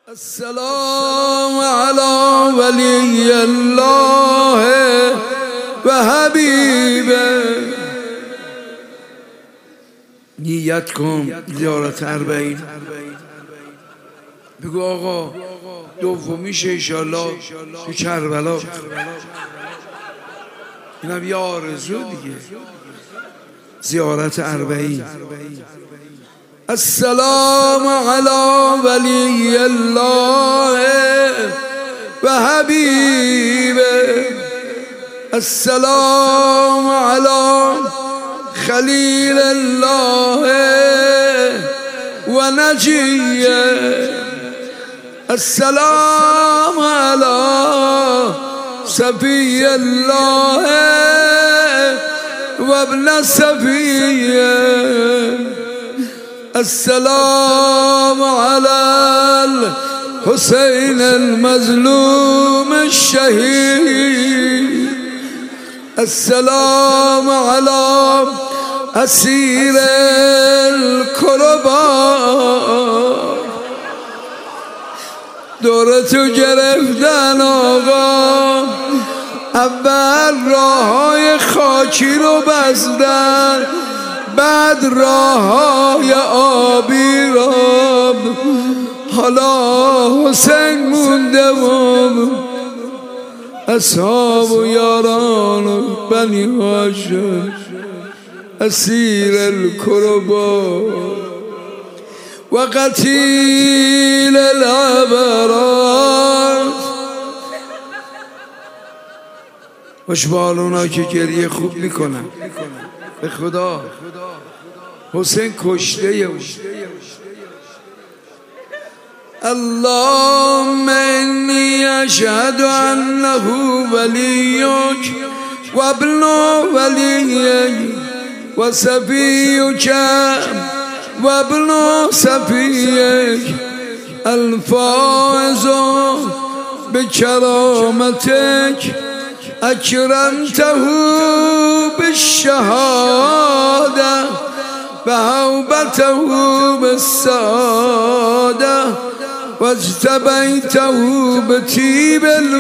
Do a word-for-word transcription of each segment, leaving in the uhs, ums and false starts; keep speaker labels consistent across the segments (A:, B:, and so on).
A: السلام على ولی الله و حبیبه. نیت کن زیارت اربعین. بگو آقا دومیشه انشالله تو کربلا. اینم یه آرزو دیگه، زیارت اربعین. السلام على ولی الله و حبیبه. السلام على خلیل الله و نجیه. السلام على صفی الله و ابن صفیه. السلام على الحسين المظلوم الشهيد. السلام على أسير الكرباء. دورتو گرفتن آقا، اول راههای خاکی رو بستن، بعد راههای آبی را. حالا حسین مونده و اصحاب و یاران و بنی هاشم اسیر الکربا و قتیل الابرار. خوشبال اونا که گریه خوب میکنن. به خدا حسین کشته اون. اللهم انی اشهد انه ولیک و ابن ولیک و صفیک و ابن صفیک الفائز بکرامتک اکرمته بالشهاده و هوبته بالسعاده و اجتبیته بطیب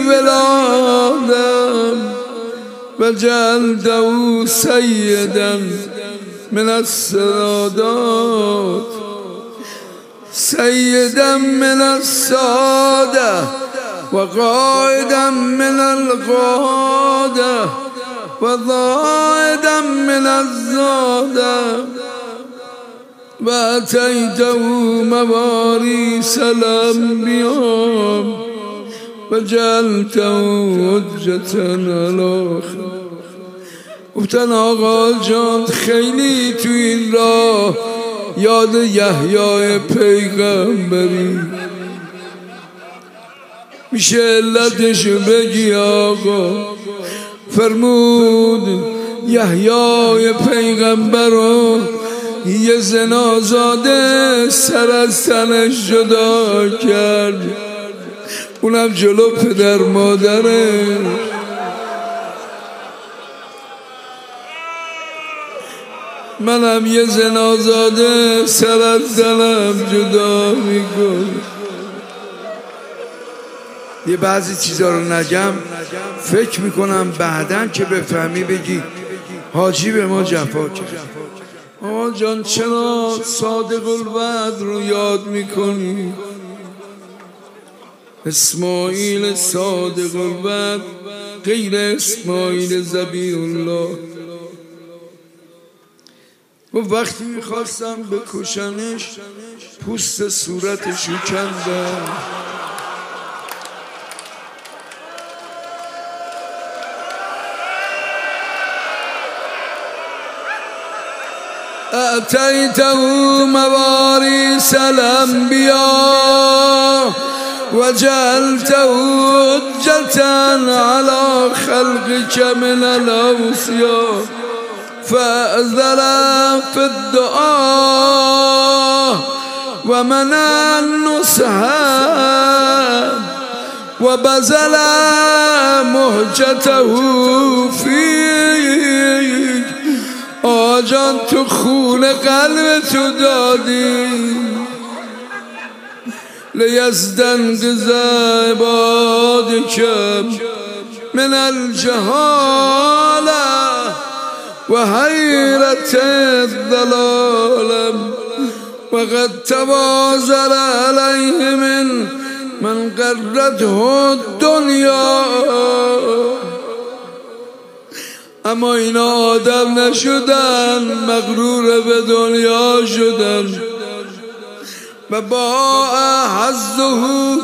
A: الولاده و جعلته سیدا من السادات سیدا من الساده و قائدا من القاده و ضائدا من الزاده و اتیته موارث الانبیاء و جعلته حجة علی. گفتن آقا جان خیلی تو این راه یاد یحیی پیغمبری میشه، علتشو بگی آقا؟ فرمود یحیی پیغمبر رو یه زنازاده سر از تنش جدا کرد، اونم جلو پدر مادره. منم یه زنازاده سر از تنم جدا میکنم. یه بعضی چیزا رو نگم فکر میکنم بعدن که بفهمی بگی حاجی به ما جفا کرد. آقا جان چرا صادق الوعد رو یاد میکنی؟ اسماعیل صادق الوعد غیر اسماعیل ذبیح الله. و وقتی میخواستم بکشنش پوست صورتشو کندم. اتیته موارث الانبیاء و جعلته حجة علی خلقک من الاوصیاء فأذن في الدعاء و منع النصح و بذل مهجته فیک. آجان تو خون قلب تو دادی، لیستنقذ عبادك من الجهالة وحيرة الضلال وقد تبازر عليه من من قرته الدنیا. اما اینا آدم نشدن، مغرور به دنیا شدن. و با حظه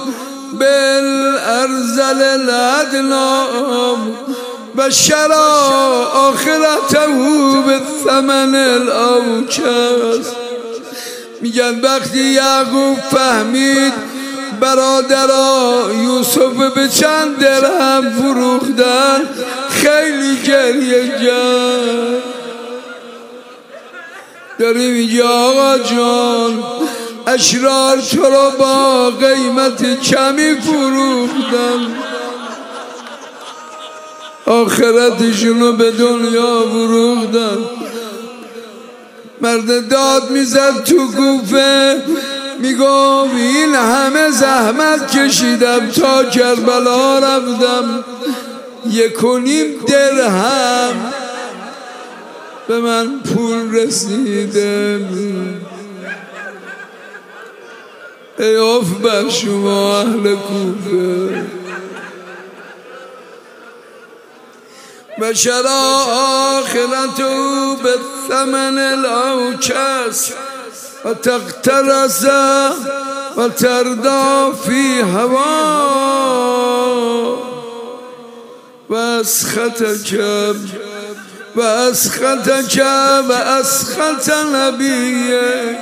A: بالارذل الادنا و شرا آخرته بالثمن الاوکس. میگن وقتی یعقوب فهمید برادرها یوسف به چند درهم فروختن خیلی گریه کرد. داری میگه آقا جان اشرار تو رو با قیمت کمی فروختن، آخرتشونو به دنیا فروختن. مرد داد میزد تو کوفه میگم این همه زحمت کشیدم تا کربلا رفتم، یک و نیم درهم به من پول رسیده. ای اف بر شما اهل کوفه. و شرا آخرته بالثمن الاوکس و تقترس و تردا فی هوا و اسخطک و اسخطک و اسخط نبیک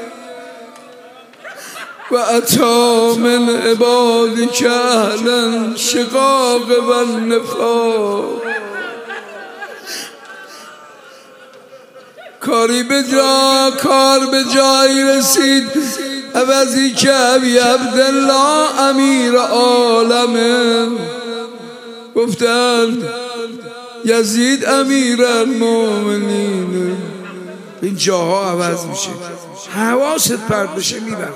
A: و اتا من عبادک اهلا شقاق و نفاق. کاری به جا کار به جایی رسید عوضی که ابی عبدالله امیر عالمه گفتن یزید امیر المؤمنین. این جاها عوض میشه، حواست پرت بشه میبرن.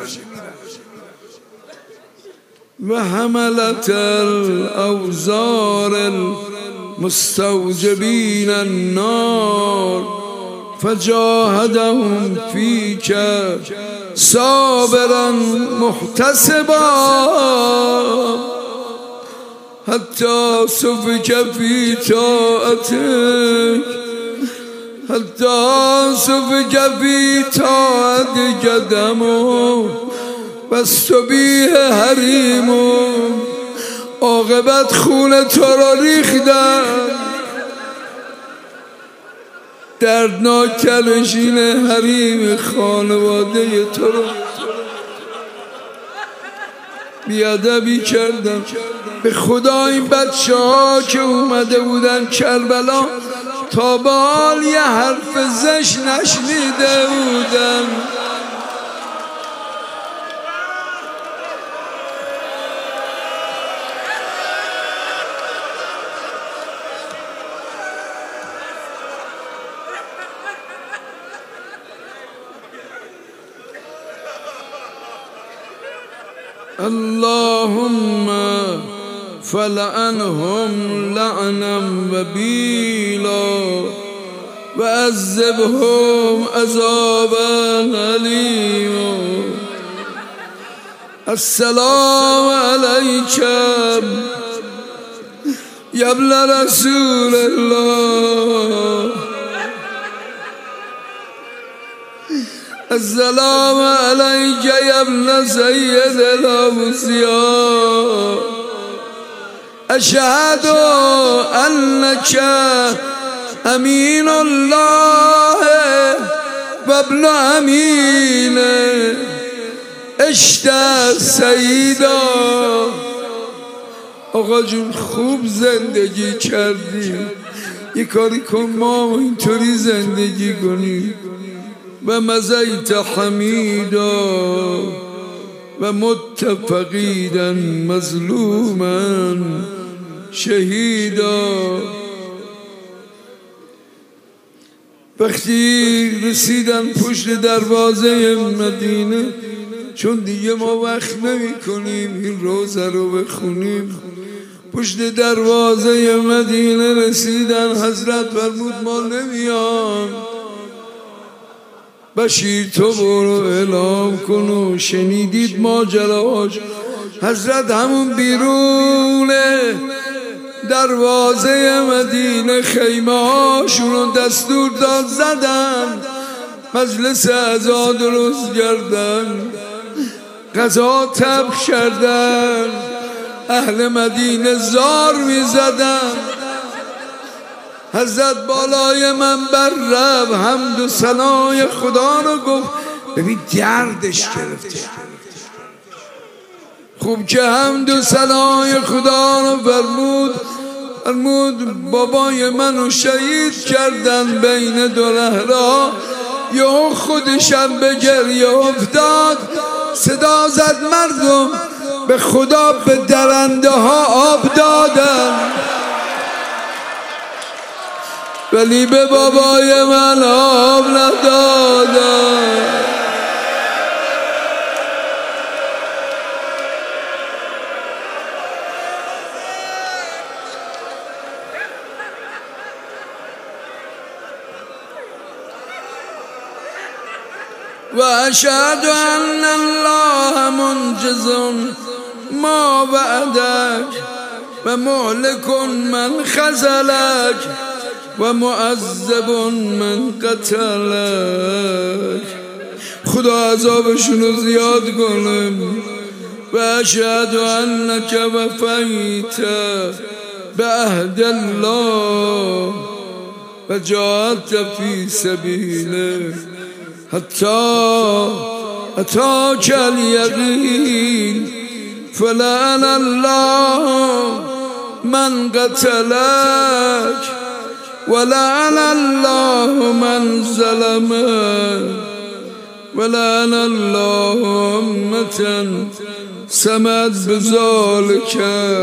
A: و حملت الاوزار المستوجبین النار فجاهدهم فیک صابرا محتسبا حتی سفک فی طاعتک حتی سفک فی طاعتک دمو و استبیح حریمو. عاقبت خون تو را ریختن. دردناک کلشین حریم خانواده تو رو بیادبی کردم. به خدا این بچه ها که اومده بودن کربلا تا به حال یه حرف زشت نشنیده بودن. اللهم فلعنهم لعنا وبیلا وعذبهم عذابا علیما. السلام علیکم یا ابن رسول الله. السلام علیک یا ابن سید الاوصیاء. اشهد انک امین الله و ابن امینه. اشته سیدا. آقا جون خوب زندگی کردی، یه کاری کن ما اینطوری زندگی کنی. و مزیت حمیدا و متفقیدا مظلوما شهیدا. وقتی رسیدن پشت دروازه مدینه چون دیگه ما وقت نمی کنیم این روزه رو بخونیم. پشت دروازه مدینه رسیدن، حضرت فرمود ما نمیام. بشیر تو برو اعلام کن و شنیدید ماجراش. حضرت همون بیرون دروازه مدینه خیمه هاشون رو دستور داد زدن، مجلس عزا درست کردن، غذا طبخ کردن، اهل مدینه زار می زدن. حضرت بالای منبر رفت حمد و ثنای خدا رو گفت. ببین دردش گرفته، خوب که حمد و ثنای خدا رو فرمود. فرمود بابای منو شهید کردن بین دو لهرا. یهو خودشم به گریه افتاد، صدا زد مردم به خدا به درنده ها آب دادن، ولی به بابای من آب ندادن. و اشهد ان الله منجز ما وعدک و مهلک من خذلک و معذب من قتلک. خدا عذابشونو زیاد کنه. و اشهد انک وفیت به عهد الله و جاهدت فی سبیله حتی اتاک الیقین فلعن الله من قتلک ولعن الله من ظلمک ولعن الله امة سمت بذالک.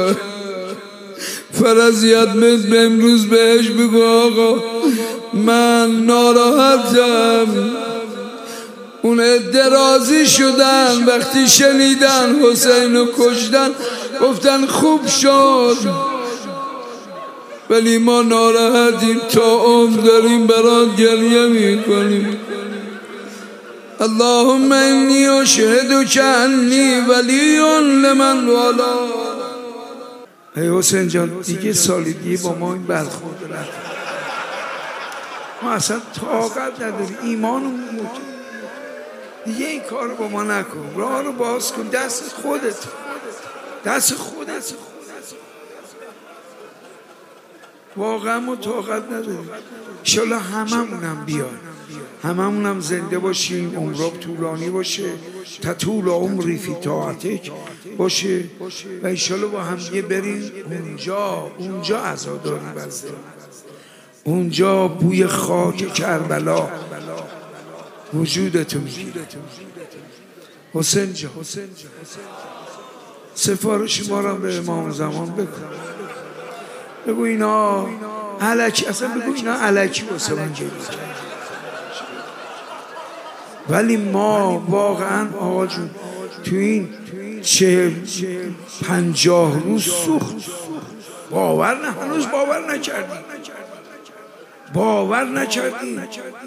A: فرضیت مثل به امروز بهش بگو آقا من ناراحتم. اون عده راضی شدن وقتی شنیدن حسین رو کشتن، گفتن خوب شد، ولی ما ناراحتیم، تا عمر داریم برات گریه میکنیم. اللهم انی اشهدک انی ولی لمن والا. ای حسین جان دیگه سالگی با ما این برخورد نکن، ما اصلا طاقت نداریم، ایمانمون موجود. دیگه این کار با ما نکن، راه رو باز کن، دست خودت، دست خودت. واقعا ما طاقت نداریم. انشالله هممونم بیان، هممونم زنده باشیم، عمراب طولانی باشه، تطول عمری فی طاعتک باشه و انشالله با هم دیگه بریم اونجا. اونجا عزاداری بزده، اونجا بوی خاک کربلا وجودتو میگیره. حسین جان سفارش ما را به امام زمان بکن، بگو اینا الکی، اصلا بگو اینا الکی واسه من گریه کرد، ولی ما واقعا آقا جون تو این چه پنجاه روز سوخت، باور نه هنوز باور نکردیم، باور نکردیم.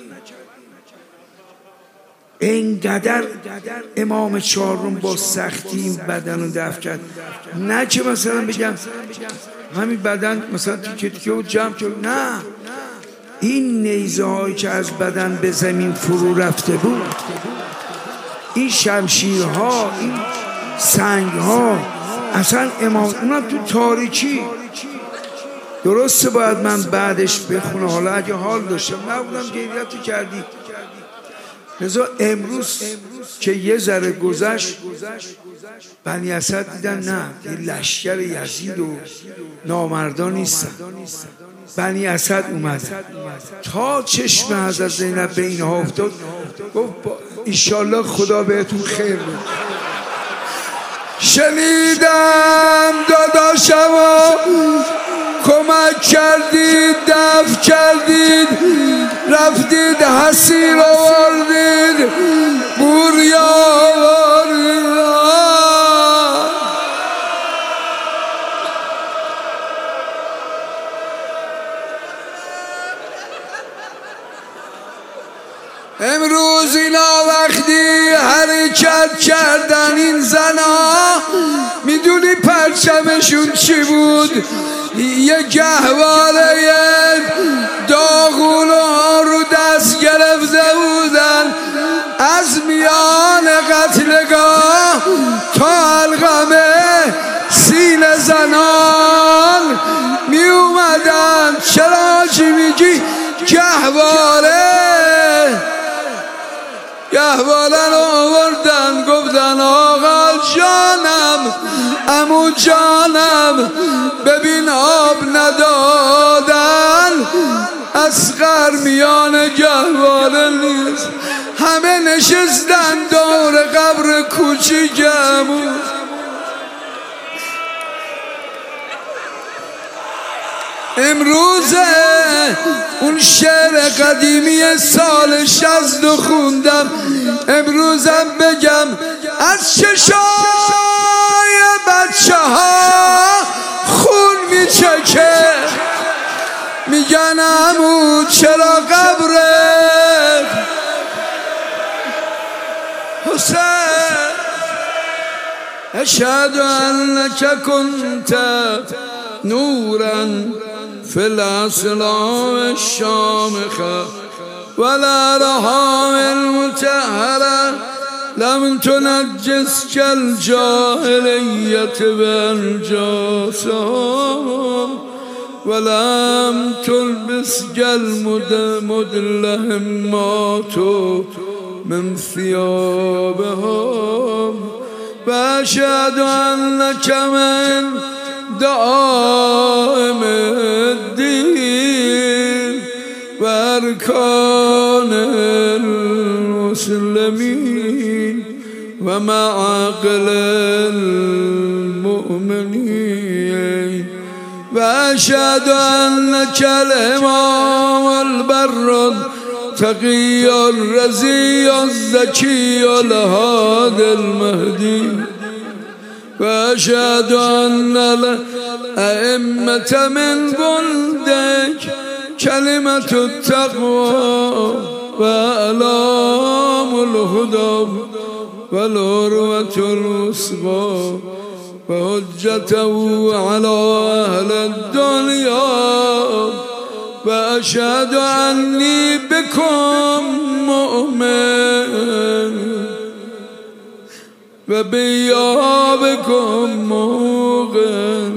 A: اینقدر امام چهارم با سختی این بدن رو دفع کرد. نه که مثلا بگم همین بدن مثلا تیکه تیکه و جمع کرد، نه، این نیزه هایی که از بدن به زمین فرو رفته بود، این شمشیرها، این سنگها، اصلا امام اونا تو تاریکی. درسته باید من بعدش بخونه، حالا اگه حال داشتم نبودم گریتو کردی. لذا امروز که یه ذره گذشت، بنی اسد دیدن نه یه لشکر یزید و نامردان نیستن. بنی اسد اومد تا چشم حضرت زینب به اینها افتاد، گفت انشالله خدا بهتون خیر بده. شنیدم داداشما کمک کردید، دفع کردید، رفتید حسیر آوردید، بوریا آوردید. زنا میدونی پرچمشون چی بود؟ یه گهواره داغونو رو دست گرفته بودن، از میان قتلگاه تا القمه سینه زنان می اومدن. چرا چی میگی؟ گهواره گهواره رو آوردن، گفتن آقا جانم، عمو جانم، ببین آب ندادن، اصغر میان گهواره نیست. همه نشستن دور قبر کوچیکمون. امروز اون شعر قدیمی سال شصت رو خوندم، امروزم بگم از چشای بچه ها خون میچکه، میگن عمو چرا قبره حسین؟ اشهد انک کنت نورا فی الاسلام الشامخه والارحام المطهره لم تنجس كالجاهلیت بانجاسهم ولم تلبس كالمدلهم ماتوا من ثيابهم واشهد انك من دائم الدين واركان المسلمين ومعاقل المؤمنين واشهد انك الامام البر التقي الرزي الزكي الهادي المهدي واشهد ان الائمة من بلدك كلمة التقوى وأعلام الهدى والعروة الوثقى وحجته على أهل الدنيا وأشهد أني بكم مؤمن وبيابكم موقن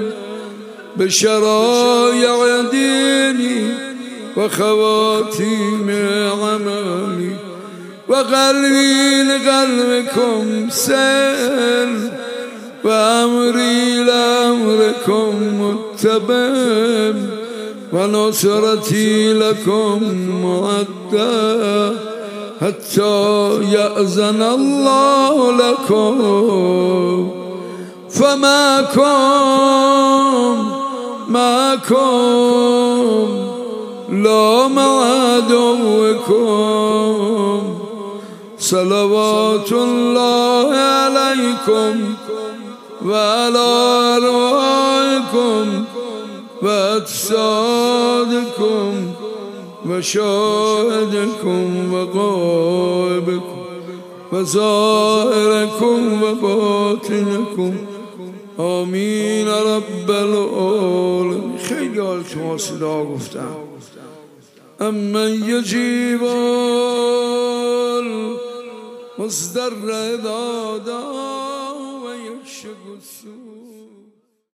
A: بشرايع ديني وخواتيم عملي وقلبي لقلبكم سيل وأمري لأمركم متبع ونصرتي لكم معدة حتى يأذن الله لكم فماكم معكم لا مع عدوكم صلوات الله عليكم وعلى أرواحكم وأجسادكم وشاهدكم وغائبكم وظاهركم وباطنكم آمین رب العالمین. خیلی حال شما صدا گفتم. اما یجیب المضطر اذا دعا و یکشف السوء.